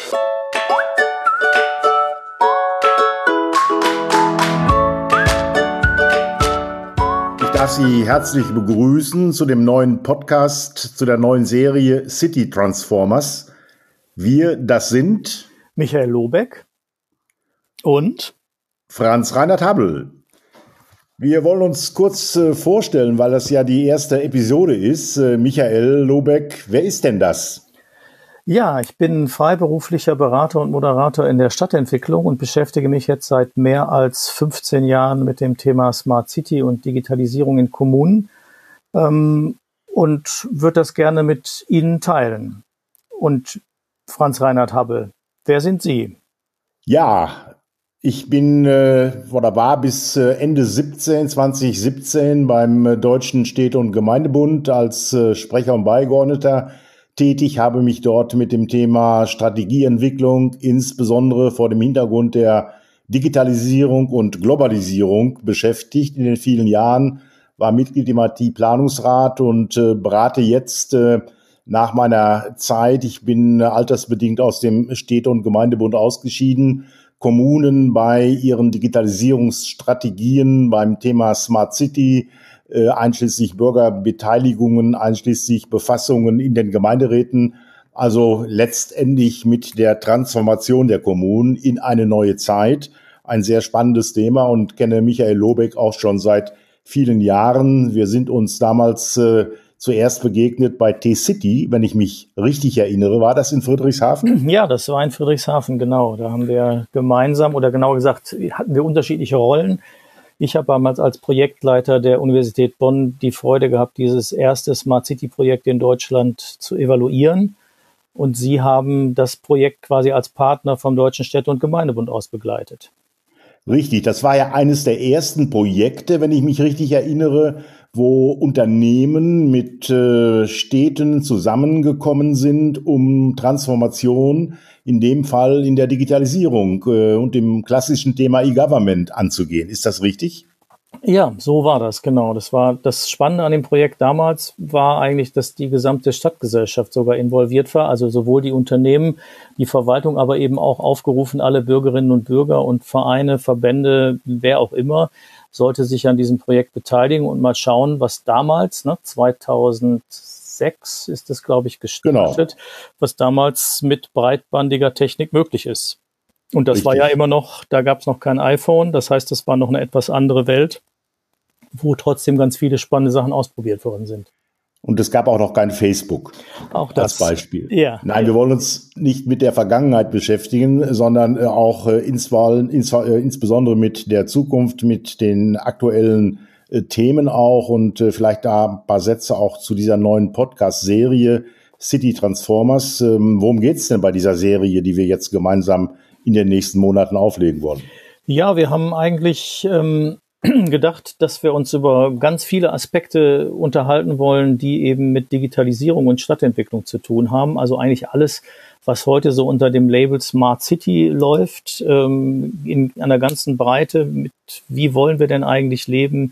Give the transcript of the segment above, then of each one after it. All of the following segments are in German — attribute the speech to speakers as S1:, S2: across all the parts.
S1: Ich darf Sie herzlich begrüßen zu dem neuen Podcast, zu der neuen Serie City Transformers. Wir, das sind
S2: Michael Lobeck und
S1: Franz Reinhard Habbel. Wir wollen uns kurz vorstellen, weil das ja die erste Episode ist. Michael Lobeck, wer ist denn das?
S2: Ja, ich bin freiberuflicher Berater und Moderator in der Stadtentwicklung und beschäftige mich jetzt seit mehr als 15 Jahren mit dem Thema Smart City und Digitalisierung in Kommunen und würde das gerne mit Ihnen teilen. Und Franz Reinhard Habbel, wer sind Sie?
S1: Ja, ich bin oder war bis Ende 2017 beim Deutschen Städte- und Gemeindebund als Sprecher und Beigeordneter tätig, habe mich dort mit dem Thema Strategieentwicklung, insbesondere vor dem Hintergrund der Digitalisierung und Globalisierung beschäftigt in den vielen Jahren, war Mitglied im IT-Planungsrat und berate jetzt nach meiner Zeit, ich bin altersbedingt aus dem Städte- und Gemeindebund ausgeschieden, Kommunen bei ihren Digitalisierungsstrategien beim Thema Smart City, einschließlich Bürgerbeteiligungen, einschließlich Befassungen in den Gemeinderäten, also letztendlich mit der Transformation der Kommunen in eine neue Zeit. Ein sehr spannendes Thema und kenne Michael Lobeck auch schon seit vielen Jahren. Wir sind uns damals zuerst begegnet bei T-City, wenn ich mich richtig erinnere. War das in Friedrichshafen?
S2: Ja, das war in Friedrichshafen, genau. Da haben wir gemeinsam, oder genauer gesagt, hatten wir unterschiedliche Rollen. Ich habe damals als Projektleiter der Universität Bonn die Freude gehabt, dieses erste Smart City-Projekt in Deutschland zu evaluieren. Und Sie haben das Projekt quasi als Partner vom Deutschen Städte- und Gemeindebund aus begleitet.
S1: Richtig, das war ja eines der ersten Projekte, wenn ich mich richtig erinnere, wo Unternehmen mit Städten zusammengekommen sind, um Transformation, in dem Fall in der Digitalisierung und dem klassischen Thema E-Government anzugehen. Ist das richtig?
S2: Ja, so war das, genau. Das war das Spannende an dem Projekt damals war eigentlich, dass die gesamte Stadtgesellschaft sogar involviert war, also sowohl die Unternehmen, die Verwaltung, aber eben auch aufgerufen, alle Bürgerinnen und Bürger und Vereine, Verbände, wer auch immer, sollte sich an diesem Projekt beteiligen und mal schauen, was damals, 2006 ist das, glaube ich, gestartet, genau, was damals mit breitbandiger Technik möglich ist. Und das war ja immer noch, da gab es noch kein iPhone, das heißt, das war noch eine etwas andere Welt, wo trotzdem ganz viele spannende Sachen ausprobiert worden sind.
S1: Und es gab auch noch kein Facebook
S2: auch das,
S1: als Beispiel.
S2: Ja,
S1: Nein, wir wollen uns nicht mit der Vergangenheit beschäftigen, sondern auch insbesondere mit der Zukunft, mit den aktuellen Themen auch und vielleicht da ein paar Sätze auch zu dieser neuen Podcast-Serie City Transformers. Worum geht's denn bei dieser Serie, die wir jetzt gemeinsam in den nächsten Monaten auflegen wollen?
S2: Ja, wir haben eigentlich gedacht, dass wir uns über ganz viele Aspekte unterhalten wollen, die eben mit Digitalisierung und Stadtentwicklung zu tun haben. Also eigentlich alles, was heute so unter dem Label Smart City läuft, in einer ganzen Breite. Mit wie wollen wir denn eigentlich leben?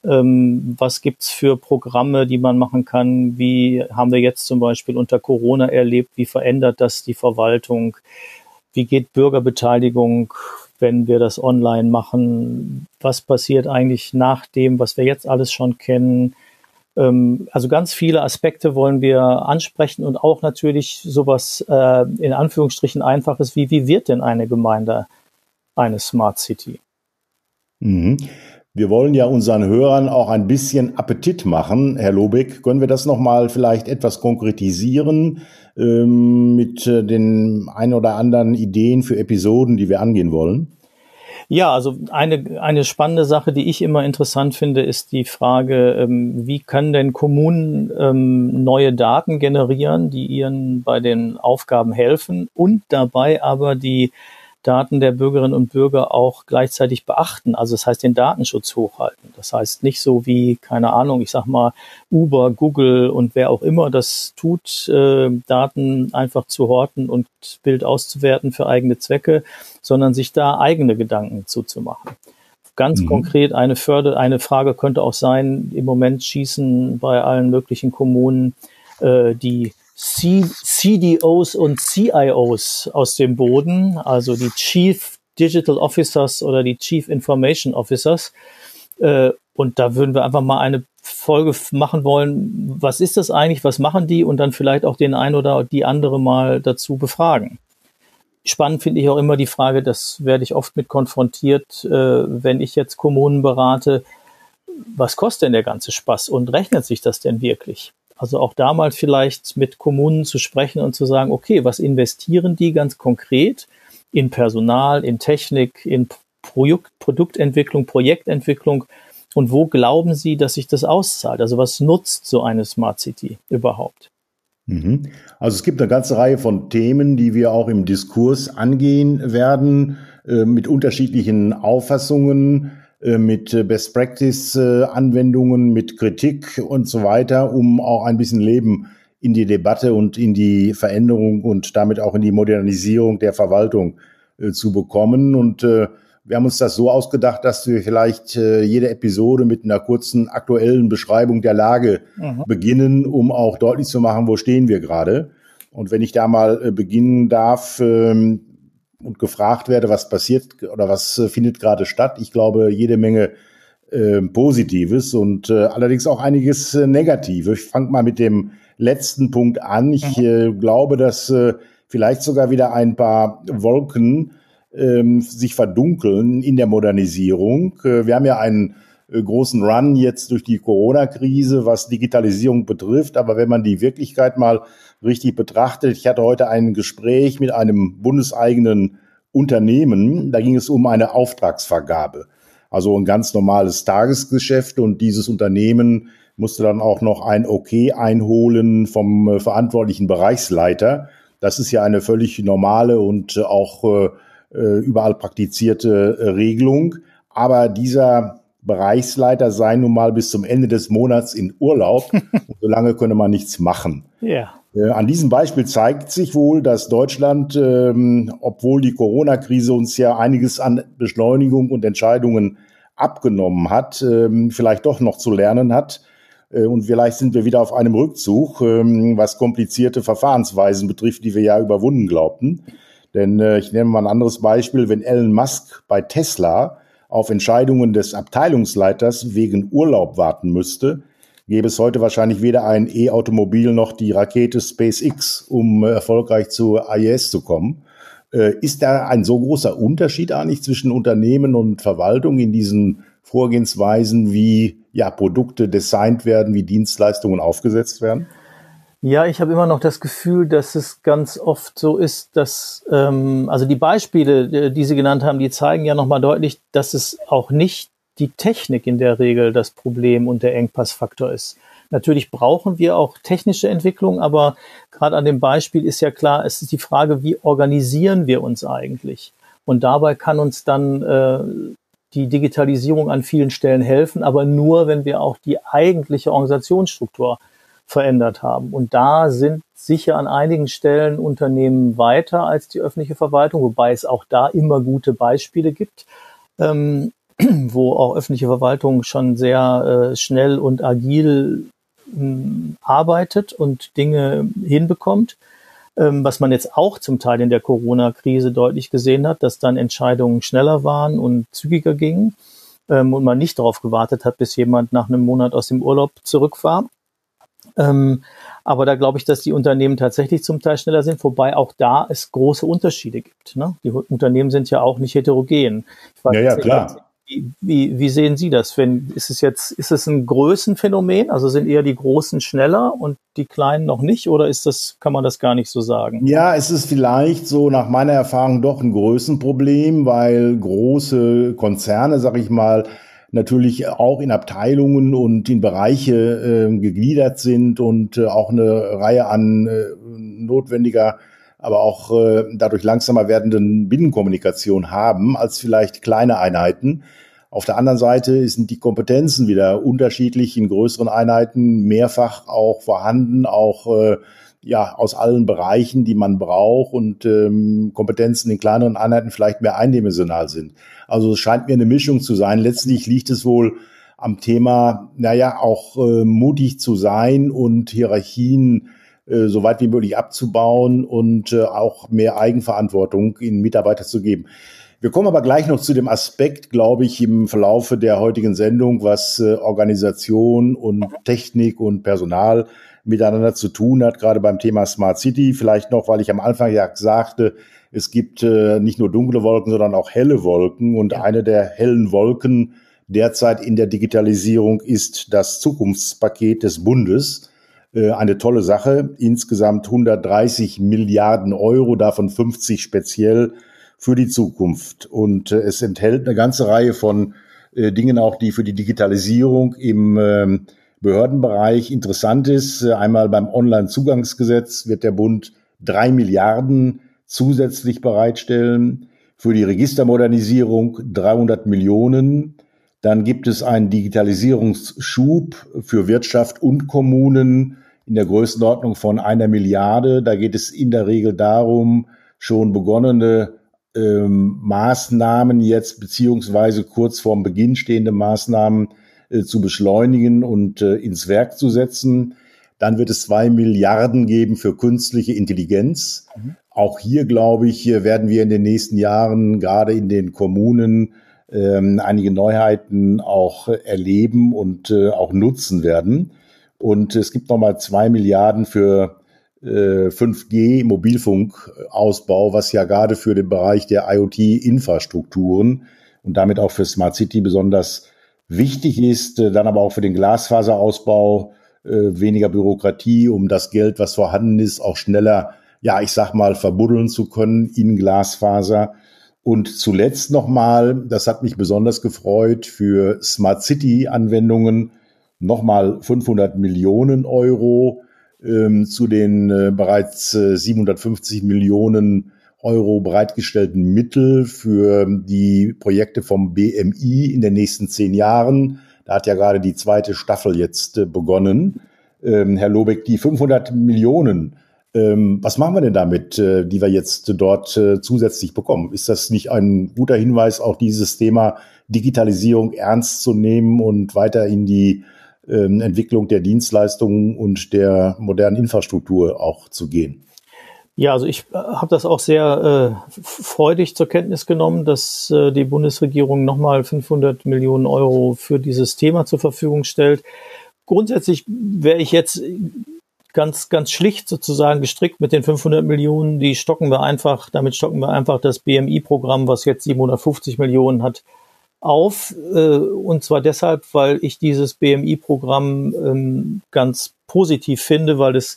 S2: Was gibt's für Programme, die man machen kann? Wie haben wir jetzt zum Beispiel unter Corona erlebt? Wie verändert das die Verwaltung? Wie geht Bürgerbeteiligung, wenn wir das online machen? Was passiert eigentlich nach dem, was wir jetzt alles schon kennen? Also ganz viele Aspekte wollen wir ansprechen und auch natürlich sowas in Anführungsstrichen Einfaches wie wird denn eine Gemeinde eine Smart City?
S1: Mhm. Wir wollen ja unseren Hörern auch ein bisschen Appetit machen. Herr Lobeck, können wir das nochmal vielleicht etwas konkretisieren mit den ein oder anderen Ideen für Episoden, die wir angehen wollen?
S2: Ja, also eine spannende Sache, die ich immer interessant finde, ist die Frage, wie können denn Kommunen neue Daten generieren, die ihnen bei den Aufgaben helfen und dabei aber die Daten der Bürgerinnen und Bürger auch gleichzeitig beachten. Also das heißt, den Datenschutz hochhalten. Das heißt nicht so wie, keine Ahnung, ich sag mal Uber, Google und wer auch immer das tut, Daten einfach zu horten und Bild auszuwerten für eigene Zwecke, sondern sich da eigene Gedanken zuzumachen. Ganz konkret eine Frage könnte auch sein, im Moment schießen bei allen möglichen Kommunen die CDOs und CIOs aus dem Boden, also die Chief Digital Officers oder die Chief Information Officers. Und da würden wir einfach mal eine Folge machen wollen. Was ist das eigentlich? Was machen die? Und dann vielleicht auch den einen oder die andere mal dazu befragen. Spannend finde ich auch immer die Frage, das werde ich oft mit konfrontiert, wenn ich jetzt Kommunen berate. Was kostet denn der ganze Spaß und rechnet sich das denn wirklich? Also auch da mal vielleicht mit Kommunen zu sprechen und zu sagen, okay, was investieren die ganz konkret in Personal, in Technik, in Produktentwicklung, Projektentwicklung und wo glauben Sie, dass sich das auszahlt? Also was nutzt so eine Smart City überhaupt?
S1: Also es gibt eine ganze Reihe von Themen, die wir auch im Diskurs angehen werden, mit unterschiedlichen Auffassungen, mit Best-Practice-Anwendungen, mit Kritik und so weiter, um auch ein bisschen Leben in die Debatte und in die Veränderung und damit auch in die Modernisierung der Verwaltung zu bekommen. Und wir haben uns das so ausgedacht, dass wir vielleicht jede Episode mit einer kurzen aktuellen Beschreibung der Lage beginnen, um auch deutlich zu machen, wo stehen wir gerade. Und wenn ich da mal beginnen darf und gefragt werde, was passiert oder was findet gerade statt, ich glaube, jede Menge Positives und allerdings auch einiges Negatives. Ich fange mal mit dem letzten Punkt an. Ich glaube, dass vielleicht sogar wieder ein paar Wolken sich verdunkeln in der Modernisierung. Wir haben ja einen großen Run jetzt durch die Corona-Krise, was Digitalisierung betrifft. Aber wenn man die Wirklichkeit mal richtig betrachtet, ich hatte heute ein Gespräch mit einem bundeseigenen Unternehmen, da ging es um eine Auftragsvergabe. Also ein ganz normales Tagesgeschäft und dieses Unternehmen musste dann auch noch ein Okay einholen vom verantwortlichen Bereichsleiter. Das ist ja eine völlig normale und auch überall praktizierte Regelung. Aber dieser Bereichsleiter sei nun mal bis zum Ende des Monats in Urlaub und solange könne man nichts machen.
S2: Ja.
S1: An diesem Beispiel zeigt sich wohl, dass Deutschland, obwohl die Corona-Krise uns ja einiges an Beschleunigung und Entscheidungen abgenommen hat, vielleicht doch noch zu lernen hat. Und vielleicht sind wir wieder auf einem Rückzug, was komplizierte Verfahrensweisen betrifft, die wir ja überwunden glaubten. Denn ich nehme mal ein anderes Beispiel. Wenn Elon Musk bei Tesla auf Entscheidungen des Abteilungsleiters wegen Urlaub warten müsste, gäbe es heute wahrscheinlich weder ein E-Automobil noch die Rakete SpaceX, um erfolgreich zur ISS zu kommen. Ist da ein so großer Unterschied eigentlich zwischen Unternehmen und Verwaltung in diesen Vorgehensweisen, wie ja Produkte designt werden, wie Dienstleistungen aufgesetzt werden?
S2: Ja, ich habe immer noch das Gefühl, dass es ganz oft so ist, dass also die Beispiele, die Sie genannt haben, die zeigen ja nochmal deutlich, dass es auch nicht die Technik in der Regel das Problem und der Engpassfaktor ist. Natürlich brauchen wir auch technische Entwicklung, aber gerade an dem Beispiel ist ja klar, es ist die Frage, wie organisieren wir uns eigentlich? Und dabei kann uns dann die Digitalisierung an vielen Stellen helfen, aber nur, wenn wir auch die eigentliche Organisationsstruktur verändert haben. Und da sind sicher an einigen Stellen Unternehmen weiter als die öffentliche Verwaltung, wobei es auch da immer gute Beispiele gibt, wo auch öffentliche Verwaltung schon sehr schnell und agil arbeitet und Dinge hinbekommt. Was man jetzt auch zum Teil in der Corona-Krise deutlich gesehen hat, dass dann Entscheidungen schneller waren und zügiger gingen und man nicht darauf gewartet hat, bis jemand nach einem Monat aus dem Urlaub zurück war. Aber da glaube ich, dass die Unternehmen tatsächlich zum Teil schneller sind, wobei auch da es große Unterschiede gibt. Ne? Die Unternehmen sind ja auch nicht heterogen.
S1: Ja, klar.
S2: Wie sehen Sie das? Ist es ein Größenphänomen? Also sind eher die Großen schneller und die Kleinen noch nicht? Oder kann man das gar nicht so sagen?
S1: Ja, es ist vielleicht so nach meiner Erfahrung doch ein Größenproblem, weil große Konzerne, sag ich mal, natürlich auch in Abteilungen und in Bereiche gegliedert sind und auch eine Reihe an notwendiger, aber auch dadurch langsamer werdenden Binnenkommunikation haben als vielleicht kleine Einheiten. Auf der anderen Seite sind die Kompetenzen wieder unterschiedlich in größeren Einheiten, mehrfach auch vorhanden, auch aus allen Bereichen, die man braucht und Kompetenzen in kleineren Einheiten vielleicht mehr eindimensional sind. Also es scheint mir eine Mischung zu sein. Letztlich liegt es wohl am Thema, auch mutig zu sein und Hierarchien so weit wie möglich abzubauen und auch mehr Eigenverantwortung in Mitarbeiter zu geben. Wir kommen aber gleich noch zu dem Aspekt, glaube ich, im Verlaufe der heutigen Sendung, was Organisation und Technik und Personal miteinander zu tun hat, gerade beim Thema Smart City. Vielleicht noch, weil ich am Anfang ja sagte, es gibt nicht nur dunkle Wolken, sondern auch helle Wolken. Und eine der hellen Wolken derzeit in der Digitalisierung ist das Zukunftspaket des Bundes. Eine tolle Sache. Insgesamt 130 Milliarden Euro, davon 50 speziell für die Zukunft. Und es enthält eine ganze Reihe von Dingen auch, die für die Digitalisierung im Behördenbereich interessant ist. Einmal beim Onlinezugangsgesetz wird der Bund 3 Milliarden zusätzlich bereitstellen. Für die Registermodernisierung 300 Millionen. Dann gibt es einen Digitalisierungsschub für Wirtschaft und Kommunen in der Größenordnung von 1 Milliarde. Da geht es in der Regel darum, schon begonnene Maßnahmen jetzt beziehungsweise kurz vorm Beginn stehende Maßnahmen zu beschleunigen und ins Werk zu setzen. Dann wird es 2 Milliarden geben für künstliche Intelligenz. Auch hier, glaube ich, werden wir in den nächsten Jahren gerade in den Kommunen einige Neuheiten auch erleben und auch nutzen werden. Und es gibt nochmal 2 Milliarden für 5G Mobilfunkausbau, was ja gerade für den Bereich der IoT-Infrastrukturen und damit auch für Smart City besonders wichtig ist. Dann aber auch für den Glasfaserausbau, weniger Bürokratie, um das Geld, was vorhanden ist, auch schneller, ja, ich sag mal, verbuddeln zu können in Glasfaser. Und zuletzt nochmal, das hat mich besonders gefreut, für Smart City Anwendungen nochmal 500 Millionen Euro zu den bereits 750 Millionen Euro bereitgestellten Mittel für die Projekte vom BMI in den nächsten 10 Jahren. Da hat ja gerade die zweite Staffel jetzt begonnen. Herr Lobeck, die 500 Millionen, was machen wir denn damit, die wir jetzt dort zusätzlich bekommen? Ist das nicht ein guter Hinweis, auch dieses Thema Digitalisierung ernst zu nehmen und weiter in die Entwicklung der Dienstleistungen und der modernen Infrastruktur auch zu gehen?
S2: Ja, also ich habe das auch sehr freudig zur Kenntnis genommen, dass die Bundesregierung nochmal 500 Millionen Euro für dieses Thema zur Verfügung stellt. Grundsätzlich wäre ich jetzt ganz schlicht sozusagen gestrickt mit den 500 Millionen. Damit stocken wir einfach das BMI-Programm, was jetzt 750 Millionen hat, auf, und zwar deshalb, weil ich dieses BMI-Programm ganz positiv finde, weil es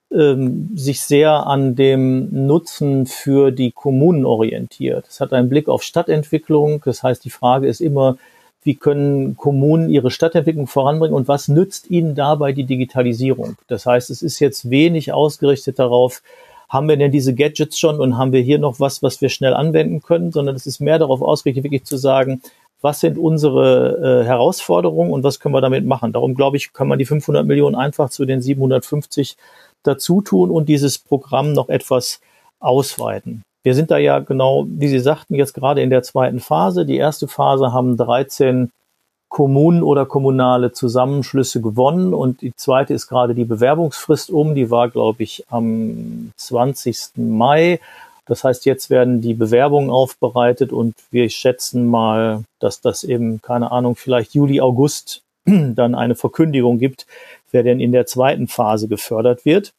S2: sich sehr an dem Nutzen für die Kommunen orientiert. Es hat einen Blick auf Stadtentwicklung, das heißt, die Frage ist immer, wie können Kommunen ihre Stadtentwicklung voranbringen und was nützt ihnen dabei die Digitalisierung? Das heißt, es ist jetzt wenig ausgerichtet darauf, haben wir denn diese Gadgets schon und haben wir hier noch was wir schnell anwenden können, sondern es ist mehr darauf ausgerichtet, wirklich zu sagen, was sind unsere Herausforderungen und was können wir damit machen? Darum, glaube ich, kann man die 500 Millionen einfach zu den 750 dazu tun und dieses Programm noch etwas ausweiten. Wir sind da ja genau, wie Sie sagten, jetzt gerade in der zweiten Phase. Die erste Phase haben 13 Kommunen oder kommunale Zusammenschlüsse gewonnen und die zweite ist gerade die Bewerbungsfrist die war, glaube ich, am 20. Mai. Das heißt, jetzt werden die Bewerbungen aufbereitet und wir schätzen mal, dass das eben, keine Ahnung, vielleicht Juli, August dann eine Verkündigung gibt, wer denn in der zweiten Phase gefördert wird.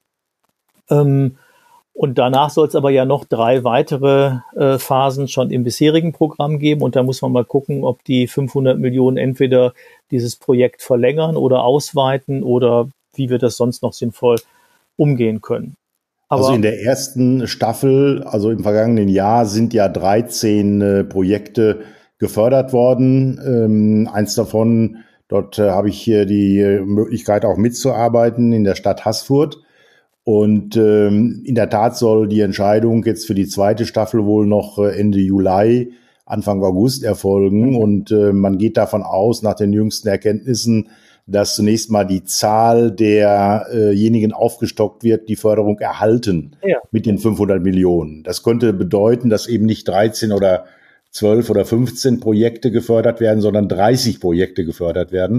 S2: Und danach soll es aber ja noch 3 weitere Phasen schon im bisherigen Programm geben und da muss man mal gucken, ob die 500 Millionen entweder dieses Projekt verlängern oder ausweiten oder wie wir das sonst noch sinnvoll umgehen können. Aber
S1: also in der ersten Staffel, also im vergangenen Jahr, sind ja 13 Projekte gefördert worden. Eins davon, dort habe ich hier die Möglichkeit auch mitzuarbeiten in der Stadt Haßfurt. Und in der Tat soll die Entscheidung jetzt für die zweite Staffel wohl noch Ende Juli, Anfang August erfolgen. Und man geht davon aus, nach den jüngsten Erkenntnissen, dass zunächst mal die Zahl derjenigen aufgestockt wird, die Förderung erhalten mit den 500 Millionen. Das könnte bedeuten, dass eben nicht 13 oder 12 oder 15 Projekte gefördert werden, sondern 30 Projekte gefördert werden.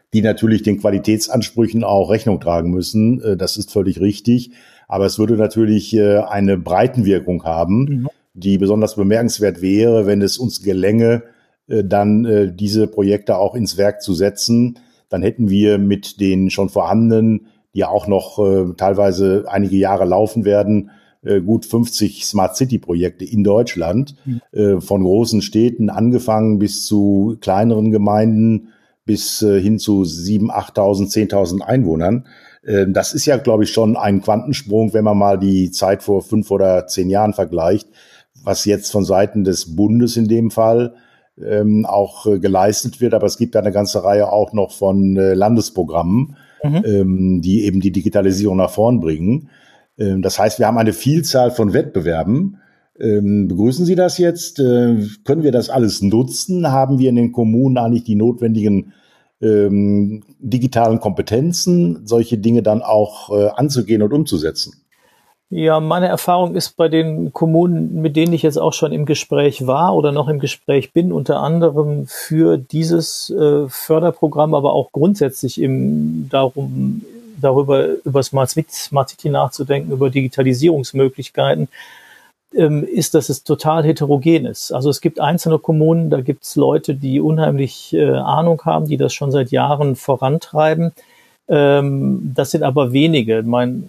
S1: die natürlich den Qualitätsansprüchen auch Rechnung tragen müssen. Das ist völlig richtig. Aber es würde natürlich eine Breitenwirkung haben, die besonders bemerkenswert wäre, wenn es uns gelänge, dann diese Projekte auch ins Werk zu setzen. Dann hätten wir mit den schon vorhandenen, die auch noch teilweise einige Jahre laufen werden, gut 50 Smart City Projekte in Deutschland, von großen Städten angefangen bis zu kleineren Gemeinden, bis hin zu 7.000, 8.000, 10.000 Einwohnern. Das ist ja, glaube ich, schon ein Quantensprung, wenn man mal die Zeit vor 5 oder 10 Jahren vergleicht, was jetzt von Seiten des Bundes in dem Fall auch geleistet wird. Aber es gibt ja eine ganze Reihe auch noch von Landesprogrammen, die eben die Digitalisierung nach vorn bringen. Das heißt, wir haben eine Vielzahl von Wettbewerben. Begrüßen Sie das jetzt? Können wir das alles nutzen? Haben wir in den Kommunen eigentlich die notwendigen digitalen Kompetenzen, solche Dinge dann auch anzugehen und umzusetzen?
S2: Ja, meine Erfahrung ist bei den Kommunen, mit denen ich jetzt auch schon im Gespräch war oder noch im Gespräch bin, unter anderem für dieses Förderprogramm, aber auch grundsätzlich darüber über Smart City nachzudenken, über Digitalisierungsmöglichkeiten, ist, dass es total heterogen ist. Also es gibt einzelne Kommunen, da gibt es Leute, die unheimlich Ahnung haben, die das schon seit Jahren vorantreiben. Das sind aber wenige. Meine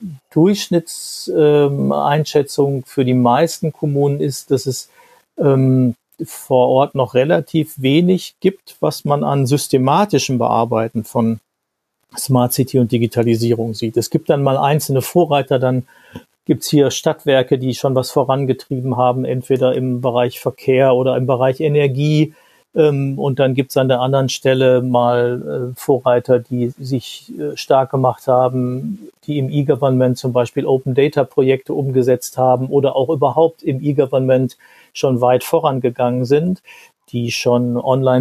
S2: Durchschnittseinschätzung für die meisten Kommunen ist, dass es vor Ort noch relativ wenig gibt, was man an systematischem Bearbeiten von Smart City und Digitalisierung sieht. Es gibt dann mal einzelne Vorreiter, dann gibt's hier Stadtwerke, die schon was vorangetrieben haben, entweder im Bereich Verkehr oder im Bereich Energie. Und dann gibt's an der anderen Stelle mal Vorreiter, die sich stark gemacht haben, die im E-Government zum Beispiel Open-Data-Projekte umgesetzt haben oder auch überhaupt im E-Government schon weit vorangegangen sind, die schon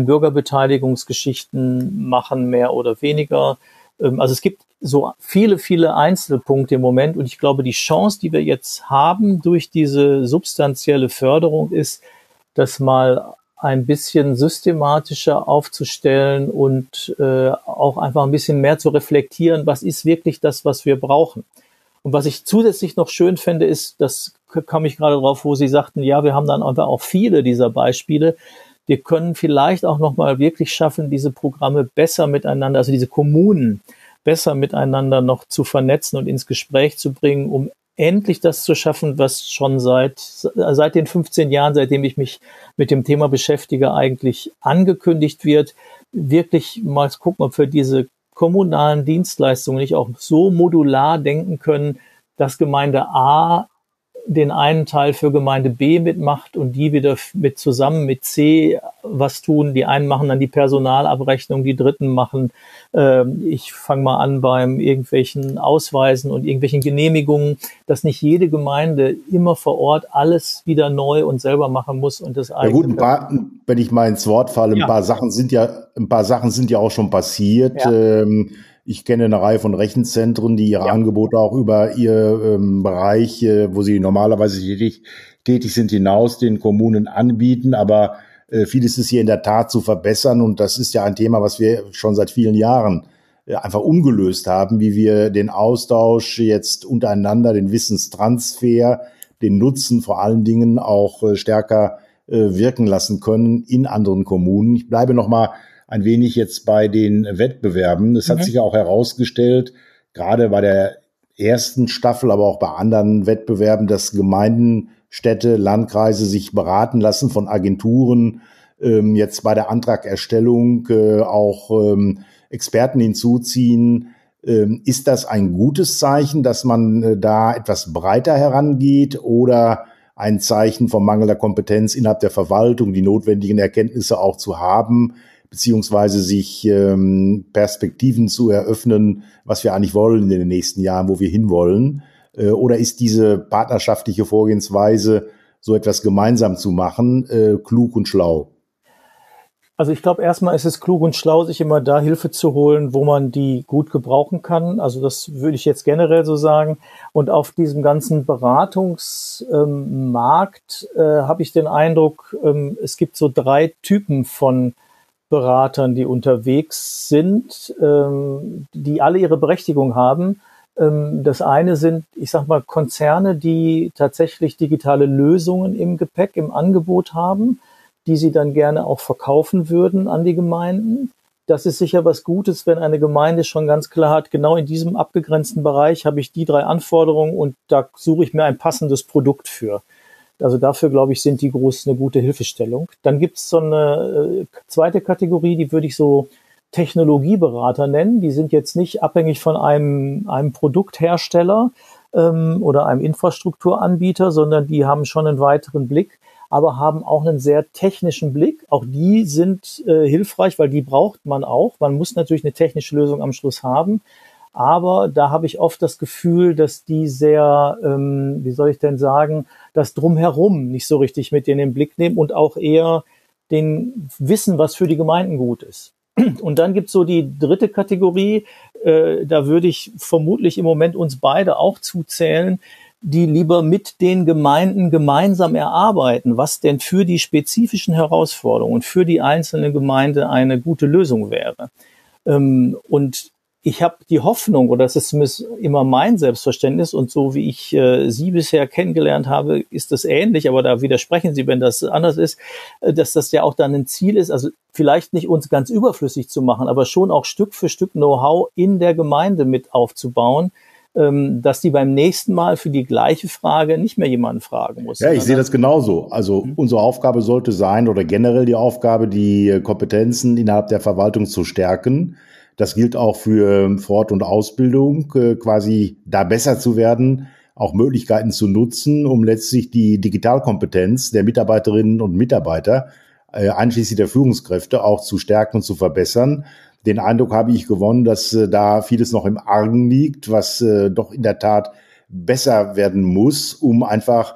S2: Online-Bürgerbeteiligungsgeschichten machen, mehr oder weniger. Also es gibt so viele, viele Einzelpunkte im Moment. Und ich glaube, die Chance, die wir jetzt haben durch diese substanzielle Förderung ist, das mal ein bisschen systematischer aufzustellen und auch einfach ein bisschen mehr zu reflektieren, was ist wirklich das, was wir brauchen. Und was ich zusätzlich noch schön fände, ist, das kam ich gerade drauf, wo Sie sagten, ja, wir haben dann einfach auch viele dieser Beispiele. Wir können vielleicht auch nochmal wirklich schaffen, diese Programme besser miteinander, also diese Kommunen besser miteinander noch zu vernetzen und ins Gespräch zu bringen, um endlich das zu schaffen, was schon seit den 15 Jahren, seitdem ich mich mit dem Thema beschäftige, eigentlich angekündigt wird, wirklich mal zu gucken, ob wir diese kommunalen Dienstleistungen nicht auch so modular denken können, dass Gemeinde A den einen Teil für Gemeinde B mitmacht und die wieder mit zusammen mit C was tun. Die einen machen dann die Personalabrechnung, die Dritten machen, ich fange mal an beim irgendwelchen Ausweisen und irgendwelchen Genehmigungen, dass nicht jede Gemeinde immer vor Ort alles wieder neu und selber machen muss und das eigene.
S1: Ja gut, wenn ich mal ins Wort falle, ein paar Sachen sind ja auch schon passiert. Ja. Ich kenne eine Reihe von Rechenzentren, die ihre Angebote auch über ihr Bereich, wo sie normalerweise tätig sind, hinaus den Kommunen anbieten. Aber vieles ist hier in der Tat zu verbessern. Und das ist ja ein Thema, was wir schon seit vielen Jahren einfach ungelöst haben, wie wir den Austausch jetzt untereinander, den Wissenstransfer, den Nutzen vor allen Dingen auch stärker wirken lassen können in anderen Kommunen. Ich bleibe noch mal ein wenig jetzt bei den Wettbewerben. Es hat sich ja auch herausgestellt, gerade bei der ersten Staffel, aber auch bei anderen Wettbewerben, dass Gemeinden, Städte, Landkreise sich beraten lassen von Agenturen, jetzt bei der Antragerstellung auch Experten hinzuziehen. Ist das ein gutes Zeichen, dass man da etwas breiter herangeht oder ein Zeichen von mangelnder Kompetenz innerhalb der Verwaltung, die notwendigen Erkenntnisse auch zu haben, beziehungsweise sich Perspektiven zu eröffnen, was wir eigentlich wollen in den nächsten Jahren, wo wir hinwollen? Oder ist diese partnerschaftliche Vorgehensweise, so etwas gemeinsam zu machen, klug und schlau?
S2: Also ich glaube, erstmal ist es klug und schlau, sich immer da Hilfe zu holen, wo man die gut gebrauchen kann. Also das würde ich jetzt generell so sagen. Und auf diesem ganzen Beratungsmarkt habe ich den Eindruck, es gibt so 3 Typen von Beratern, die unterwegs sind, die alle ihre Berechtigung haben. Das eine sind, ich sag mal, Konzerne, die tatsächlich digitale Lösungen im Gepäck, im Angebot haben, die sie dann gerne auch verkaufen würden an die Gemeinden. Das ist sicher was Gutes, wenn eine Gemeinde schon ganz klar hat, genau in diesem abgegrenzten Bereich habe ich die 3 Anforderungen und da suche ich mir ein passendes Produkt für. Also dafür, glaube ich, sind die groß eine gute Hilfestellung. Dann gibt es so eine zweite Kategorie, die würde ich so Technologieberater nennen. Die sind jetzt nicht abhängig von einem Produkthersteller oder einem Infrastrukturanbieter, sondern die haben schon einen weiteren Blick, aber haben auch einen sehr technischen Blick. Auch die sind hilfreich, weil die braucht man auch. Man muss natürlich eine technische Lösung am Schluss haben. Aber da habe ich oft das Gefühl, dass die sehr, wie soll ich denn sagen, das Drumherum nicht so richtig mit in den Blick nehmen und auch eher den wissen, was für die Gemeinden gut ist. Und dann gibt's so die dritte Kategorie, da würde ich vermutlich im Moment uns beide auch zuzählen, die lieber mit den Gemeinden gemeinsam erarbeiten, was denn für die spezifischen Herausforderungen, für die einzelne Gemeinde eine gute Lösung wäre. Und ich habe die Hoffnung, oder das ist zumindest immer mein Selbstverständnis und so wie ich Sie bisher kennengelernt habe, ist das ähnlich, aber da widersprechen Sie, wenn das anders ist, dass das ja auch dann ein Ziel ist, also vielleicht nicht uns ganz überflüssig zu machen, aber schon auch Stück für Stück Know-how in der Gemeinde mit aufzubauen, dass die beim nächsten Mal für die gleiche Frage nicht mehr jemanden fragen muss.
S1: Ja, ich sehe das genauso. Also unsere Aufgabe sollte sein oder generell die Aufgabe, die Kompetenzen innerhalb der Verwaltung zu stärken. Das gilt auch für Fort- und Ausbildung, quasi da besser zu werden, auch Möglichkeiten zu nutzen, um letztlich die Digitalkompetenz der Mitarbeiterinnen und Mitarbeiter, einschließlich der Führungskräfte, auch zu stärken und zu verbessern. Den Eindruck habe ich gewonnen, dass da vieles noch im Argen liegt, was doch in der Tat besser werden muss, um einfach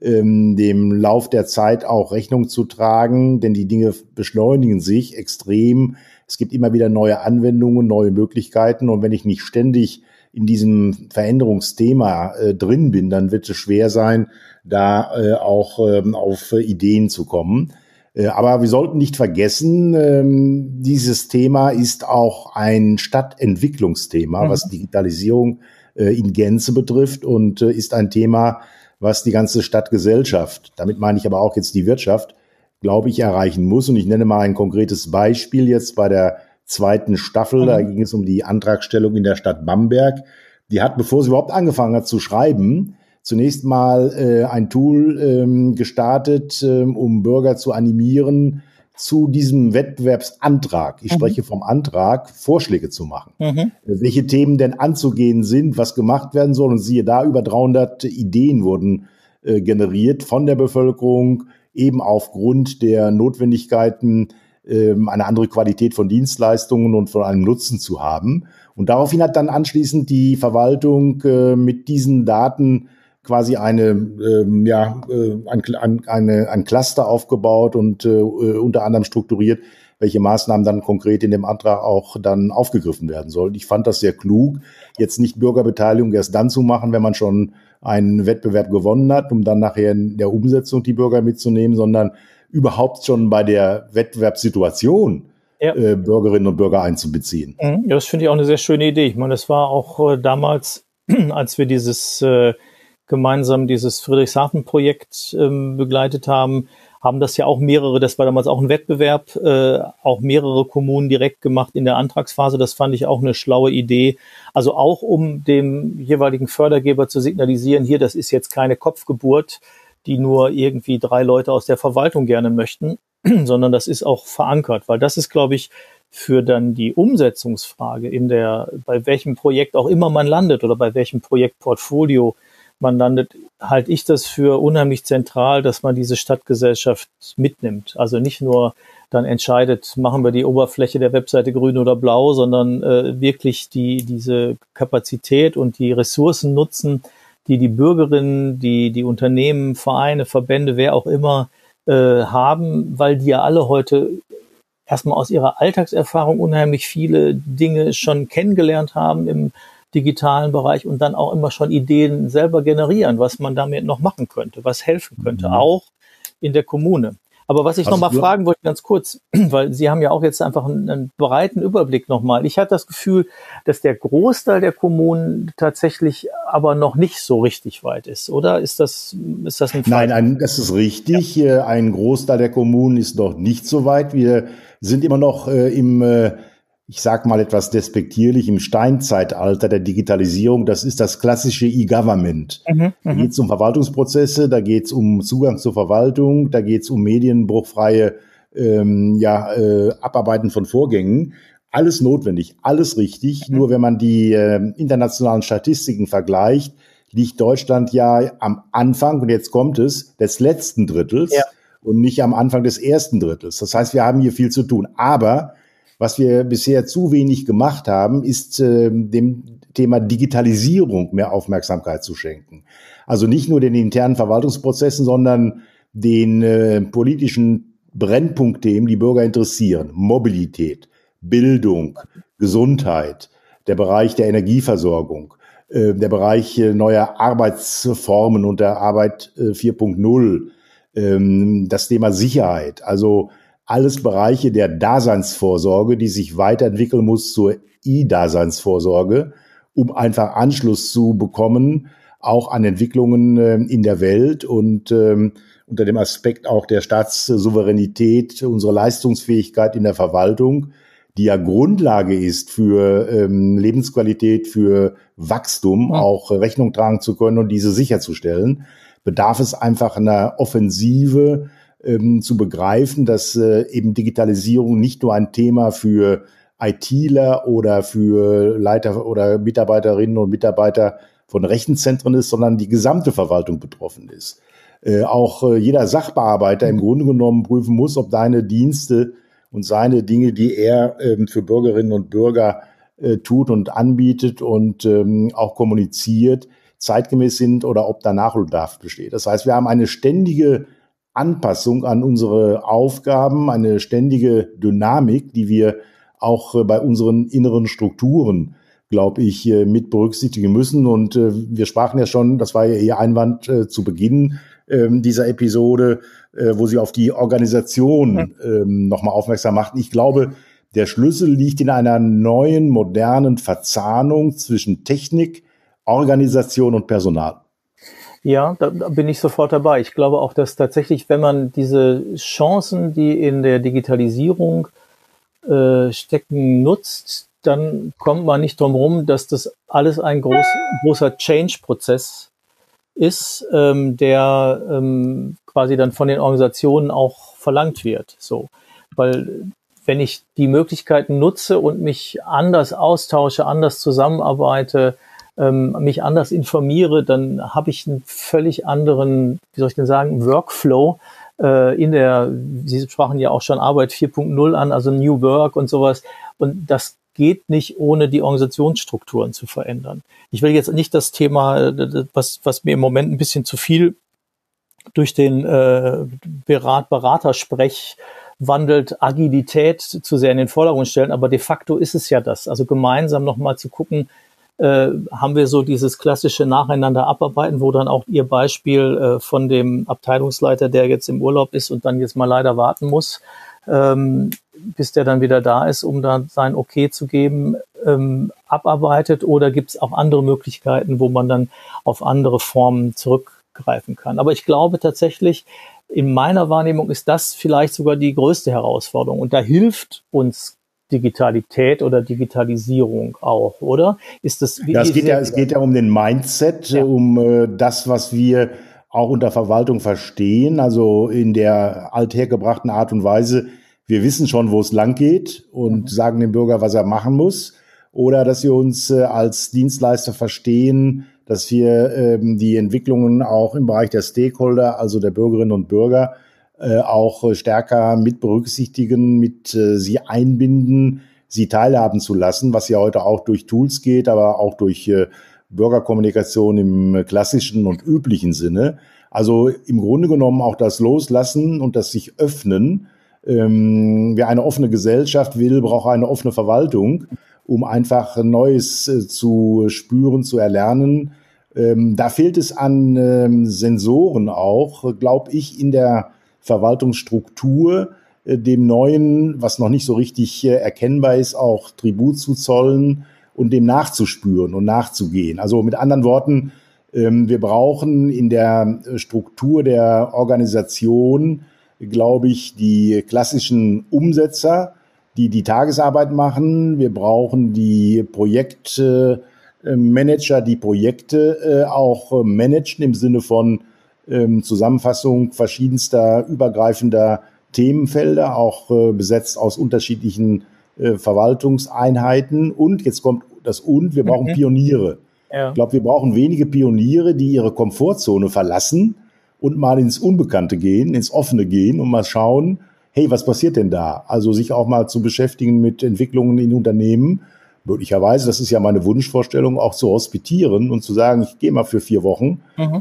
S1: dem Lauf der Zeit auch Rechnung zu tragen, denn die Dinge beschleunigen sich extrem. Es gibt immer wieder neue Anwendungen, neue Möglichkeiten. Und wenn ich nicht ständig in diesem Veränderungsthema drin bin, dann wird es schwer sein, da auch auf Ideen zu kommen. Aber wir sollten nicht vergessen, dieses Thema ist auch ein Stadtentwicklungsthema, was Digitalisierung in Gänze betrifft und ist ein Thema, was die ganze Stadtgesellschaft, damit meine ich aber auch jetzt die Wirtschaft, glaube ich, erreichen muss. Und ich nenne mal ein konkretes Beispiel jetzt bei der 2. Staffel. Da ging es um die Antragstellung in der Stadt Bamberg. Die hat, bevor sie überhaupt angefangen hat zu schreiben, zunächst mal ein Tool gestartet, um Bürger zu animieren, zu diesem Wettbewerbsantrag, ich spreche vom Antrag, Vorschläge zu machen. Welche Themen denn anzugehen sind, was gemacht werden soll. Und siehe da, über 300 Ideen wurden generiert von der Bevölkerung, eben aufgrund der Notwendigkeiten, eine andere Qualität von Dienstleistungen und von einem Nutzen zu haben. Und daraufhin hat dann anschließend die Verwaltung mit diesen Daten quasi ein Cluster aufgebaut und unter anderem strukturiert, welche Maßnahmen dann konkret in dem Antrag auch dann aufgegriffen werden sollen. Ich fand das sehr klug, jetzt nicht Bürgerbeteiligung erst dann zu machen, wenn man schon einen Wettbewerb gewonnen hat, um dann nachher in der Umsetzung die Bürger mitzunehmen, sondern überhaupt schon bei der Wettbewerbssituation Bürgerinnen und Bürger einzubeziehen.
S2: Ja, das finde ich auch eine sehr schöne Idee. Ich meine, das war auch damals, als wir gemeinsam dieses Friedrichshafen-Projekt begleitet haben das ja auch mehrere, das war damals auch ein Wettbewerb, auch mehrere Kommunen direkt gemacht in der Antragsphase. Das fand ich auch eine schlaue Idee. Also auch um dem jeweiligen Fördergeber zu signalisieren, hier, das ist jetzt keine Kopfgeburt, die nur irgendwie 3 Leute aus der Verwaltung gerne möchten, sondern das ist auch verankert, weil das ist, glaube ich, für dann die Umsetzungsfrage bei welchem Projekt auch immer man landet oder bei welchem Projektportfolio man landet, halte ich das für unheimlich zentral, dass man diese Stadtgesellschaft mitnimmt. Also nicht nur dann entscheidet, machen wir die Oberfläche der Webseite grün oder blau, sondern wirklich diese Kapazität und die Ressourcen nutzen, die Bürgerinnen, die Unternehmen, Vereine, Verbände, wer auch immer haben, weil die ja alle heute erstmal aus ihrer Alltagserfahrung unheimlich viele Dinge schon kennengelernt haben im digitalen Bereich und dann auch immer schon Ideen selber generieren, was man damit noch machen könnte, was helfen könnte, auch in der Kommune. Aber was ich nochmal fragen wollte, ganz kurz, weil Sie haben ja auch jetzt einfach einen breiten Überblick nochmal. Ich hatte das Gefühl, dass der Großteil der Kommunen tatsächlich aber noch nicht so richtig weit ist, oder? Ist das ein Fall?
S1: Nein, das ist richtig. Ja. Ein Großteil der Kommunen ist noch nicht so weit. Wir sind immer noch ich sag mal etwas despektierlich, im Steinzeitalter der Digitalisierung. Das ist das klassische E-Government. Da geht es um Verwaltungsprozesse, da geht es um Zugang zur Verwaltung, da geht es um medienbruchfreie Abarbeiten von Vorgängen. Alles notwendig, alles richtig. Nur wenn man die internationalen Statistiken vergleicht, liegt Deutschland ja am Anfang, und jetzt kommt es, des letzten Drittels und nicht am Anfang des ersten Drittels. Das heißt, wir haben hier viel zu tun. Aber was wir bisher zu wenig gemacht haben, ist dem Thema Digitalisierung mehr Aufmerksamkeit zu schenken. Also nicht nur den internen Verwaltungsprozessen, sondern den politischen Brennpunktthemen, die Bürger interessieren. Mobilität, Bildung, Gesundheit, der Bereich der Energieversorgung, der Bereich neuer Arbeitsformen und der Arbeit 4.0, das Thema Sicherheit. Also alles Bereiche der Daseinsvorsorge, die sich weiterentwickeln muss zur E-Daseinsvorsorge, um einfach Anschluss zu bekommen, auch an Entwicklungen in der Welt und unter dem Aspekt auch der Staatssouveränität, unsere Leistungsfähigkeit in der Verwaltung, die ja Grundlage ist für Lebensqualität, für Wachstum, auch Rechnung tragen zu können und diese sicherzustellen, bedarf es einfach einer Offensive, zu begreifen, dass eben Digitalisierung nicht nur ein Thema für ITler oder für Leiter oder Mitarbeiterinnen und Mitarbeiter von Rechenzentren ist, sondern die gesamte Verwaltung betroffen ist. Auch jeder Sachbearbeiter im Grunde genommen prüfen muss, ob seine Dienste und seine Dinge, die er für Bürgerinnen und Bürger tut und anbietet und auch kommuniziert, zeitgemäß sind oder ob da Nachholbedarf besteht. Das heißt, wir haben eine ständige Anpassung an unsere Aufgaben, eine ständige Dynamik, die wir auch bei unseren inneren Strukturen, glaube ich, mit berücksichtigen müssen. Und wir sprachen ja schon, das war ja Ihr Einwand zu Beginn dieser Episode, wo Sie auf die Organisation nochmal aufmerksam machten. Ich glaube, der Schlüssel liegt in einer neuen, modernen Verzahnung zwischen Technik, Organisation und Personal.
S2: Ja, da bin ich sofort dabei. Ich glaube auch, dass tatsächlich, wenn man diese Chancen, die in der Digitalisierung stecken, nutzt, dann kommt man nicht drum herum, dass das alles ein großer Change-Prozess ist, der quasi dann von den Organisationen auch verlangt wird. So, weil wenn ich die Möglichkeiten nutze und mich anders austausche, anders zusammenarbeite, mich anders informiere, dann habe ich einen völlig anderen, wie soll ich denn sagen, Workflow Sie sprachen ja auch schon Arbeit 4.0 an, also New Work und sowas. Und das geht nicht, ohne die Organisationsstrukturen zu verändern. Ich will jetzt nicht das Thema, was mir im Moment ein bisschen zu viel durch den Beratersprech wandelt, Agilität zu sehr in den Vordergrund stellen, aber de facto ist es ja das. Also gemeinsam nochmal zu gucken, haben wir so dieses klassische Nacheinander abarbeiten, wo dann auch Ihr Beispiel von dem Abteilungsleiter, der jetzt im Urlaub ist und dann jetzt mal leider warten muss, bis der dann wieder da ist, um dann sein Okay zu geben, abarbeitet, oder gibt es auch andere Möglichkeiten, wo man dann auf andere Formen zurückgreifen kann. Aber ich glaube tatsächlich, in meiner Wahrnehmung ist das vielleicht sogar die größte Herausforderung, und da hilft uns Digitalität oder Digitalisierung auch, oder? Ist das?
S1: Es geht ja um den Mindset, um das, was wir auch unter Verwaltung verstehen, also in der althergebrachten Art und Weise. Wir wissen schon, wo es lang geht und sagen dem Bürger, was er machen muss, oder dass wir uns als Dienstleister verstehen, dass wir die Entwicklungen auch im Bereich der Stakeholder, also der Bürgerinnen und Bürger, auch stärker mit berücksichtigen, mit sie einbinden, sie teilhaben zu lassen, was ja heute auch durch Tools geht, aber auch durch Bürgerkommunikation im klassischen und üblichen Sinne. Also im Grunde genommen auch das Loslassen und das sich öffnen. Wer eine offene Gesellschaft will, braucht eine offene Verwaltung, um einfach Neues zu spüren, zu erlernen. Da fehlt es an Sensoren auch, glaube ich, in der Verwaltungsstruktur dem Neuen, was noch nicht so richtig erkennbar ist, auch Tribut zu zollen und dem nachzuspüren und nachzugehen. Also mit anderen Worten, wir brauchen in der Struktur der Organisation, glaube ich, die klassischen Umsetzer, die die Tagesarbeit machen. Wir brauchen die Projektmanager, die Projekte auch managen im Sinne von Zusammenfassung verschiedenster übergreifender Themenfelder, auch besetzt aus unterschiedlichen Verwaltungseinheiten. Und jetzt kommt das wir brauchen Pioniere. Ja. Ich glaube, wir brauchen wenige Pioniere, die ihre Komfortzone verlassen und mal ins Unbekannte gehen, ins Offene gehen und mal schauen, hey, was passiert denn da? Also sich auch mal zu beschäftigen mit Entwicklungen in Unternehmen. Möglicherweise, das ist ja meine Wunschvorstellung, auch zu hospitieren und zu sagen, ich gehe mal für 4 Wochen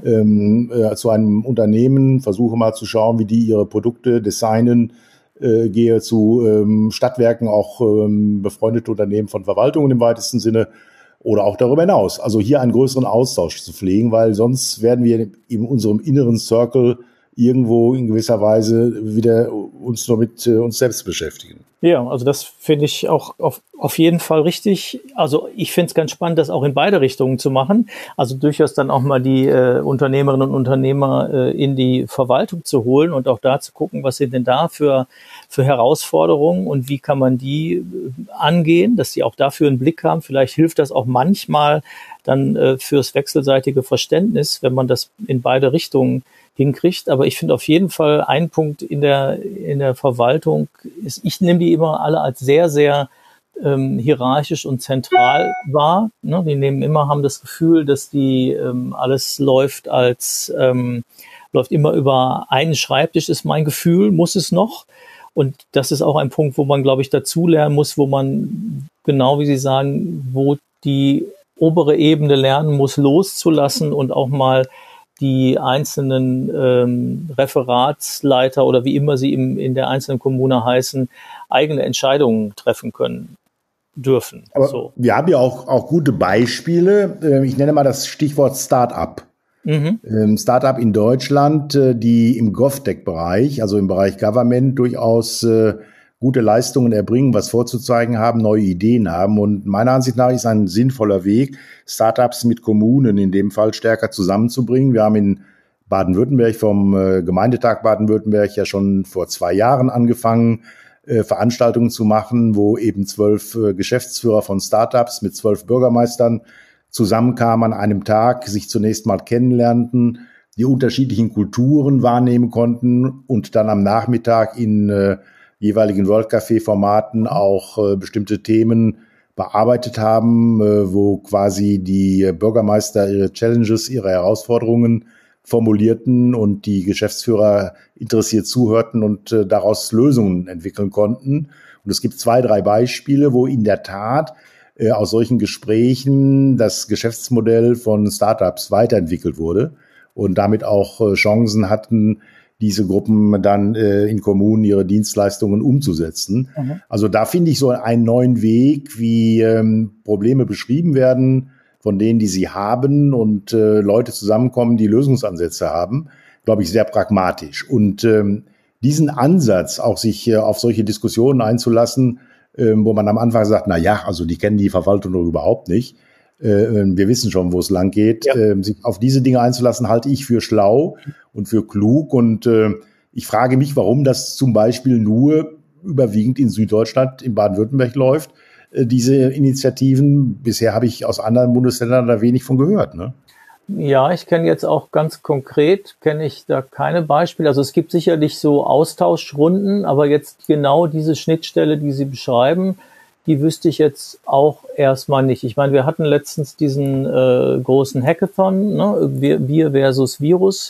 S1: zu einem Unternehmen, versuche mal zu schauen, wie die ihre Produkte designen, gehe zu Stadtwerken, auch befreundete Unternehmen von Verwaltungen im weitesten Sinne oder auch darüber hinaus. Also hier einen größeren Austausch zu pflegen, weil sonst werden wir in unserem inneren Circle irgendwo in gewisser Weise wieder uns nur mit uns selbst beschäftigen.
S2: Ja, also das finde ich auch auf jeden Fall richtig. Also ich finde es ganz spannend, das auch in beide Richtungen zu machen. Also durchaus dann auch mal die Unternehmerinnen und Unternehmer in die Verwaltung zu holen und auch da zu gucken, was sind denn da für Herausforderungen und wie kann man die angehen, dass sie auch dafür einen Blick haben. Vielleicht hilft das auch manchmal dann fürs wechselseitige Verständnis, wenn man das in beide Richtungen hinkriegt. Aber ich finde auf jeden Fall ein Punkt in der Verwaltung ist, ich nehme die immer alle als sehr, sehr hierarchisch und zentral wahr. Ne? Die haben das Gefühl, dass die alles läuft immer über einen Schreibtisch, ist mein Gefühl, muss es noch. Und das ist auch ein Punkt, wo man, glaube ich, dazulernen muss, wo man, genau wie Sie sagen, wo die obere Ebene lernen muss, loszulassen und auch mal die einzelnen Referatsleiter oder wie immer sie in der einzelnen Kommune heißen, eigene Entscheidungen treffen können dürfen.
S1: Aber so. Wir haben ja auch gute Beispiele. Ich nenne mal das Stichwort Start-up. Start-up in Deutschland, die im GovTech-Bereich, also im Bereich Government, durchaus gute Leistungen erbringen, was vorzuzeigen haben, neue Ideen haben. Und meiner Ansicht nach ist ein sinnvoller Weg, Startups mit Kommunen in dem Fall stärker zusammenzubringen. Wir haben in Baden-Württemberg vom Gemeindetag Baden-Württemberg ja schon vor 2 Jahren angefangen, Veranstaltungen zu machen, wo eben 12 Geschäftsführer von Startups mit 12 Bürgermeistern zusammenkamen an einem Tag, sich zunächst mal kennenlernten, die unterschiedlichen Kulturen wahrnehmen konnten und dann am Nachmittag in jeweiligen World Café-Formaten auch bestimmte Themen bearbeitet haben, wo quasi die Bürgermeister ihre Challenges, ihre Herausforderungen formulierten und die Geschäftsführer interessiert zuhörten und daraus Lösungen entwickeln konnten. Und es gibt 2, 3 Beispiele, wo in der Tat aus solchen Gesprächen das Geschäftsmodell von Startups weiterentwickelt wurde und damit auch Chancen hatten, diese Gruppen dann in Kommunen ihre Dienstleistungen umzusetzen. Also da finde ich so einen neuen Weg, wie Probleme beschrieben werden, von denen, die sie haben und Leute zusammenkommen, die Lösungsansätze haben, glaube ich, sehr pragmatisch. Und diesen Ansatz, auch sich auf solche Diskussionen einzulassen, wo man am Anfang sagt, na ja, also die kennen die Verwaltung doch überhaupt nicht. Wir wissen schon, wo es lang geht. Ja. Sich auf diese Dinge einzulassen, halte ich für schlau und für klug. Und ich frage mich, warum das zum Beispiel nur überwiegend in Süddeutschland, in Baden-Württemberg läuft. Diese Initiativen, bisher habe ich aus anderen Bundesländern da wenig von gehört, ne?
S2: Ja, ich kenne jetzt auch ganz konkret, kenne ich da keine Beispiele. Also es gibt sicherlich so Austauschrunden, aber jetzt genau diese Schnittstelle, die Sie beschreiben, die wüsste ich jetzt auch erstmal nicht. Ich meine, wir hatten letztens diesen großen Hackathon, ne? Wir versus Virus.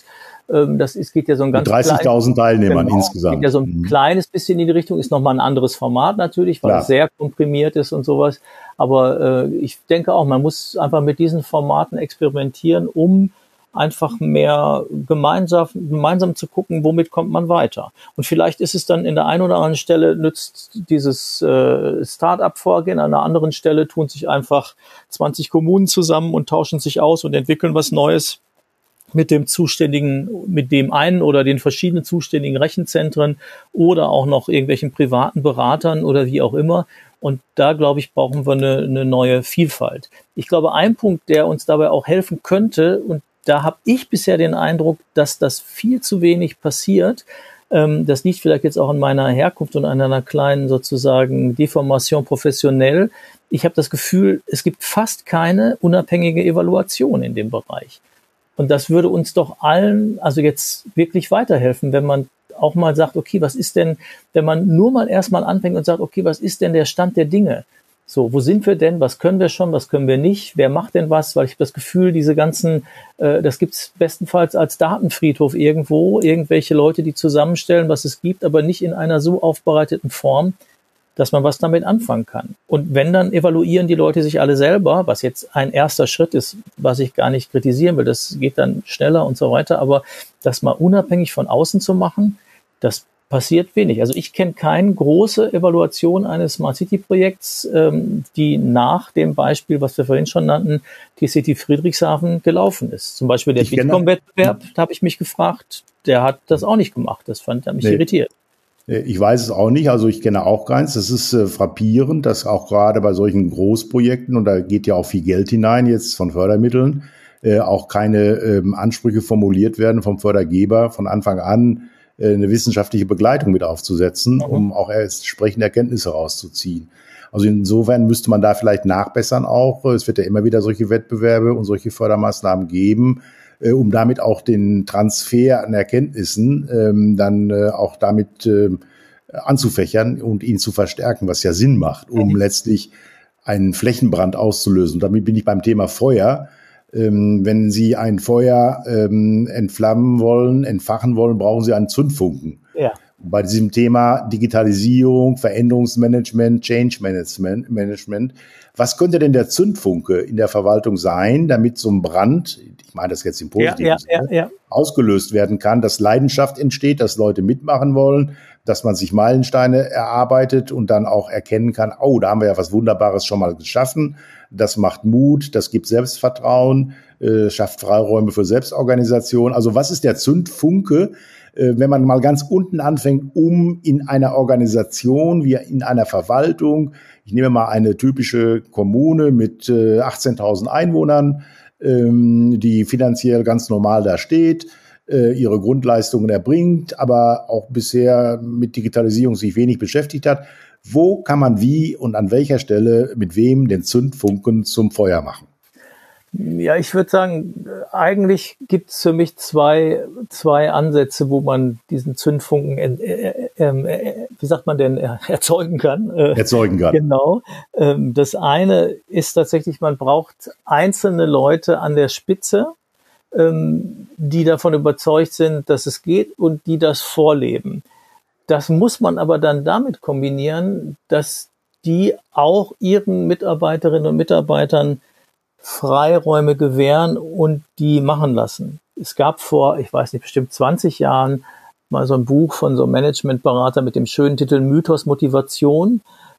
S2: Geht ja so ein ganz
S1: 30.000 Teilnehmern insgesamt.
S2: Geht ja so ein kleines bisschen in die Richtung, ist nochmal ein anderes Format natürlich, weil es sehr komprimiert ist und sowas. Aber ich denke auch, man muss einfach mit diesen Formaten experimentieren, um einfach mehr gemeinsam zu gucken, womit kommt man weiter. Und vielleicht ist es dann in der einen oder anderen Stelle nützt dieses Start-up-Vorgehen, an einer anderen Stelle tun sich einfach 20 Kommunen zusammen und tauschen sich aus und entwickeln was Neues, mit dem einen oder den verschiedenen zuständigen Rechenzentren oder auch noch irgendwelchen privaten Beratern oder wie auch immer. Und da, glaube ich, brauchen wir eine neue Vielfalt. Ich glaube, ein Punkt, der uns dabei auch helfen könnte, und da habe ich bisher den Eindruck, dass das viel zu wenig passiert. Das liegt vielleicht jetzt auch an meiner Herkunft und an einer kleinen sozusagen Deformation professionell. Ich habe das Gefühl, es gibt fast keine unabhängige Evaluation in dem Bereich. Und das würde uns doch allen also jetzt wirklich weiterhelfen, wenn man auch mal sagt, okay, was ist denn, wenn man nur mal erstmal anfängt und sagt, okay, was ist denn der Stand der Dinge? So, wo sind wir denn? Was können wir schon? Was können wir nicht? Wer macht denn was? Weil ich habe das Gefühl, diese ganzen, das gibt's bestenfalls als Datenfriedhof irgendwo, irgendwelche Leute, die zusammenstellen, was es gibt, aber nicht in einer so aufbereiteten Form, dass man was damit anfangen kann. Und wenn, dann evaluieren die Leute sich alle selber, was jetzt ein erster Schritt ist, was ich gar nicht kritisieren will, das geht dann schneller und so weiter, aber das mal unabhängig von außen zu machen, das passiert wenig. Also ich kenne keine große Evaluation eines Smart City Projekts, die nach dem Beispiel, was wir vorhin schon nannten, T-City Friedrichshafen gelaufen ist. Zum Beispiel der Bitkom-Wettbewerb, da habe ich mich gefragt, der hat das auch nicht gemacht. Das hat mich irritiert.
S1: Ich weiß es auch nicht, also ich kenne auch keins. Das ist frappierend, dass auch gerade bei solchen Großprojekten, und da geht ja auch viel Geld hinein jetzt von Fördermitteln, auch keine Ansprüche formuliert werden vom Fördergeber von Anfang an, eine wissenschaftliche Begleitung mit aufzusetzen, um auch entsprechende Erkenntnisse rauszuziehen. Also insofern müsste man da vielleicht nachbessern auch. Es wird ja immer wieder solche Wettbewerbe und solche Fördermaßnahmen geben, um damit auch den Transfer an Erkenntnissen dann auch damit anzufächern und ihn zu verstärken, was ja Sinn macht, um letztlich einen Flächenbrand auszulösen. Und damit bin ich beim Thema Feuer. Wenn Sie ein Feuer entfachen wollen, brauchen Sie einen Zündfunken. Ja. Bei diesem Thema Digitalisierung, Veränderungsmanagement, Change Management, was könnte denn der Zündfunke in der Verwaltung sein, damit so ein Brand, ich meine das jetzt im positiven Sinne, ausgelöst werden kann, dass Leidenschaft entsteht, dass Leute mitmachen wollen, dass man sich Meilensteine erarbeitet und dann auch erkennen kann, oh, da haben wir ja was Wunderbares schon mal geschaffen. Das macht Mut, das gibt Selbstvertrauen, schafft Freiräume für Selbstorganisation. Also was ist der Zündfunke, wenn man mal ganz unten anfängt, um in einer Organisation wie in einer Verwaltung, ich nehme mal eine typische Kommune mit 18.000 Einwohnern, die finanziell ganz normal da steht, ihre Grundleistungen erbringt, aber auch bisher mit Digitalisierung sich wenig beschäftigt hat. Wo kann man wie und an welcher Stelle mit wem den Zündfunken zum Feuer machen?
S2: Ja, ich würde sagen, eigentlich gibt es für mich zwei Ansätze, wo man diesen Zündfunken, wie sagt man denn, erzeugen kann.
S1: Erzeugen kann.
S2: Genau. Das eine ist tatsächlich, man braucht einzelne Leute an der Spitze, die davon überzeugt sind, dass es geht und die das vorleben. Das muss man aber dann damit kombinieren, dass die auch ihren Mitarbeiterinnen und Mitarbeitern Freiräume gewähren und die machen lassen. Es gab vor, ich weiß nicht, bestimmt 20 Jahren mal so ein Buch von so einem Managementberater mit dem schönen Titel Mythos Motivation.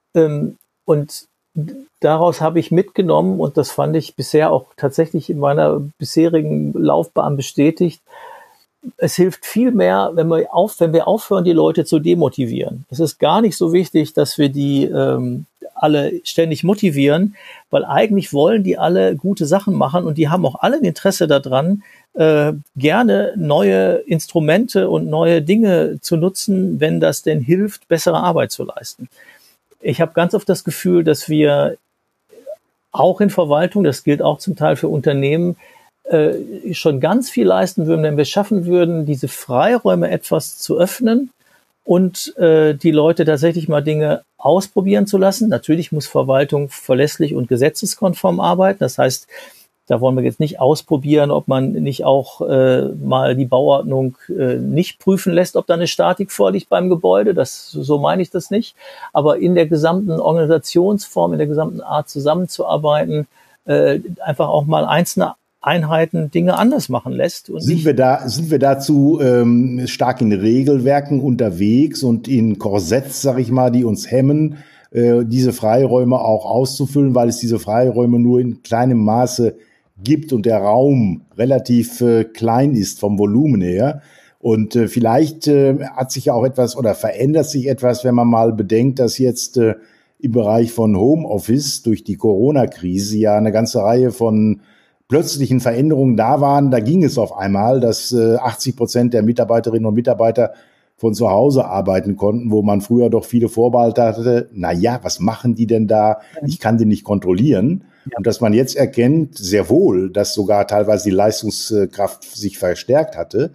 S2: Und daraus habe ich mitgenommen, und das fand ich bisher auch tatsächlich in meiner bisherigen Laufbahn bestätigt, es hilft viel mehr, wenn wir aufhören, die Leute zu demotivieren. Es ist gar nicht so wichtig, dass wir die alle ständig motivieren, weil eigentlich wollen die alle gute Sachen machen und die haben auch alle ein Interesse daran, gerne neue Instrumente und neue Dinge zu nutzen, wenn das denn hilft, bessere Arbeit zu leisten. Ich habe ganz oft das Gefühl, dass wir auch in Verwaltung, das gilt auch zum Teil für Unternehmen, schon ganz viel leisten würden, wenn wir schaffen würden, diese Freiräume etwas zu öffnen und die Leute tatsächlich mal Dinge ausprobieren zu lassen. Natürlich muss Verwaltung verlässlich und gesetzeskonform arbeiten. Das heißt, da wollen wir jetzt nicht ausprobieren, ob man nicht auch mal die Bauordnung nicht prüfen lässt, ob da eine Statik vorliegt beim Gebäude. So meine ich das nicht. Aber in der gesamten Organisationsform, in der gesamten Art zusammenzuarbeiten, einfach auch mal einzelne Einheiten Dinge anders machen lässt. Und
S1: sind wir dazu stark in Regelwerken unterwegs und in Korsetts, sag ich mal, die uns hemmen, diese Freiräume auch auszufüllen, weil es diese Freiräume nur in kleinem Maße gibt und der Raum relativ klein ist vom Volumen her. Und vielleicht hat sich ja auch etwas oder verändert sich etwas, wenn man mal bedenkt, dass jetzt im Bereich von Homeoffice durch die Corona-Krise ja eine ganze Reihe von plötzlichen Veränderungen da waren. Da ging es auf einmal, dass 80% der Mitarbeiterinnen und Mitarbeiter von zu Hause arbeiten konnten, wo man früher doch viele Vorbehalte hatte. Na ja, was machen die denn da? Ich kann die nicht kontrollieren. Ja. Und dass man jetzt erkennt, sehr wohl, dass sogar teilweise die Leistungskraft sich verstärkt hatte,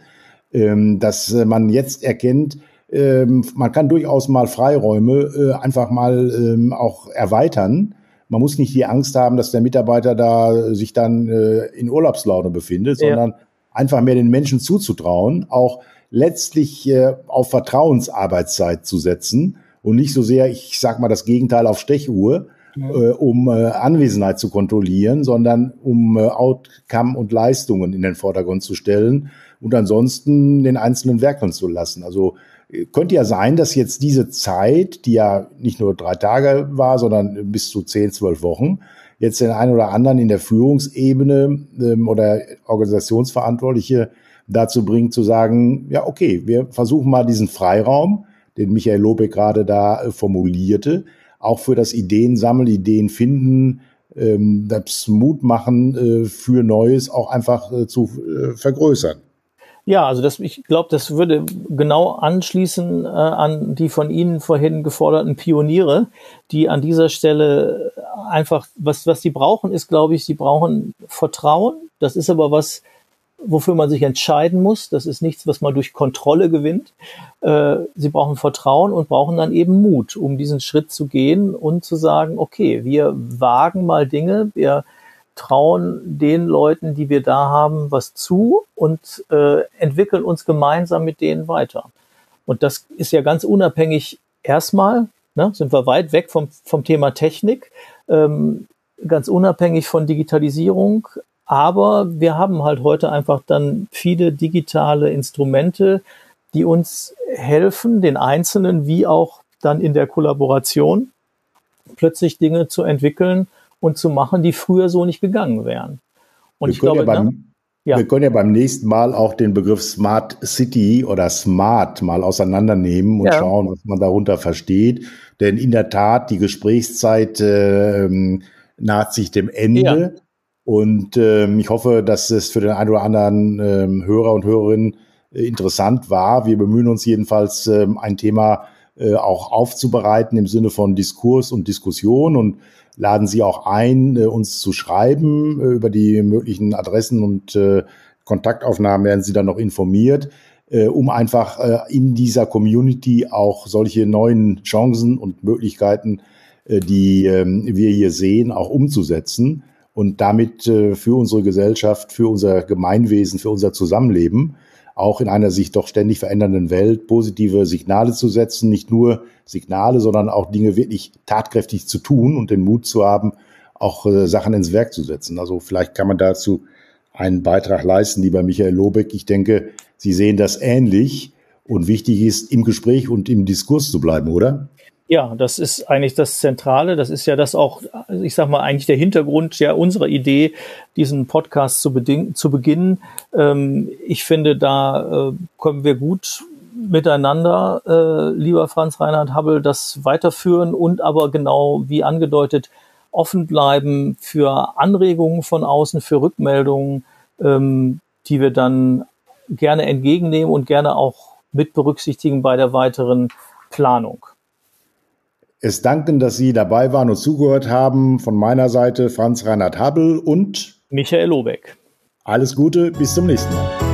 S1: dass man jetzt erkennt, man kann durchaus mal Freiräume einfach mal auch erweitern. Man muss nicht die Angst haben, dass der Mitarbeiter da sich dann in Urlaubslaune befindet, sondern einfach mehr den Menschen zuzutrauen, auch letztlich auf Vertrauensarbeitszeit zu setzen und nicht so sehr, ich sag mal das Gegenteil, auf Stechuhr, um Anwesenheit zu kontrollieren, sondern um Outcome und Leistungen in den Vordergrund zu stellen und ansonsten den Einzelnen werkeln zu lassen. Also könnte ja sein, dass jetzt diese Zeit, die ja nicht nur 3 Tage war, sondern bis zu 10, 12 Wochen, jetzt den einen oder anderen in der Führungsebene oder Organisationsverantwortliche dazu bringt, zu sagen, ja, okay, wir versuchen mal diesen Freiraum, den Michael Lobeck gerade da formulierte, auch für das Ideensammeln, Ideen finden, das Mut machen für Neues auch einfach zu vergrößern.
S2: Ja, also ich glaube, das würde genau anschließen an die von Ihnen vorhin geforderten Pioniere, die an dieser Stelle einfach, was sie brauchen, ist, glaube ich, sie brauchen Vertrauen. Das ist aber was, wofür man sich entscheiden muss. Das ist nichts, was man durch Kontrolle gewinnt. Sie brauchen Vertrauen und brauchen dann eben Mut, um diesen Schritt zu gehen und zu sagen, okay, wir wagen mal Dinge, wir trauen den Leuten, die wir da haben, was zu und entwickeln uns gemeinsam mit denen weiter. Und das ist ja ganz unabhängig erstmal, sind wir weit weg vom Thema Technik, ganz unabhängig von Digitalisierung. Aber wir haben halt heute einfach dann viele digitale Instrumente, die uns helfen, den Einzelnen wie auch dann in der Kollaboration plötzlich Dinge zu entwickeln und zu machen, die früher so nicht gegangen wären. Und ich glaube,
S1: wir können ja beim nächsten Mal auch den Begriff Smart City oder Smart mal auseinandernehmen und schauen, was man darunter versteht. Denn in der Tat, die Gesprächszeit naht sich dem Ende. Ja. Und ich hoffe, dass es für den einen oder anderen Hörer und Hörerin interessant war. Wir bemühen uns jedenfalls, ein Thema auch aufzubereiten im Sinne von Diskurs und Diskussion und laden Sie auch ein, uns zu schreiben. Über die möglichen Adressen und Kontaktaufnahmen werden Sie dann noch informiert, um einfach in dieser Community auch solche neuen Chancen und Möglichkeiten, die wir hier sehen, auch umzusetzen und damit für unsere Gesellschaft, für unser Gemeinwesen, für unser Zusammenleben auch in einer sich doch ständig verändernden Welt positive Signale zu setzen, nicht nur Signale, sondern auch Dinge wirklich tatkräftig zu tun und den Mut zu haben, auch Sachen ins Werk zu setzen. Also vielleicht kann man dazu einen Beitrag leisten, lieber Michael Lobeck. Ich denke, Sie sehen das ähnlich und wichtig ist, im Gespräch und im Diskurs zu bleiben, oder?
S2: Ja, das ist eigentlich das Zentrale. Das ist ja das auch, ich sag mal, eigentlich der Hintergrund ja unserer Idee, diesen Podcast zu beginnen. Ich finde, da können wir gut miteinander, lieber Franz Reinhard Habbel, das weiterführen und aber genau wie angedeutet offen bleiben für Anregungen von außen, für Rückmeldungen, die wir dann gerne entgegennehmen und gerne auch mit berücksichtigen bei der weiteren Planung.
S1: Es danken, dass Sie dabei waren und zugehört haben. Von meiner Seite Franz Reinhard Habbel und
S2: Michael Lobeck.
S1: Alles Gute, bis zum nächsten Mal.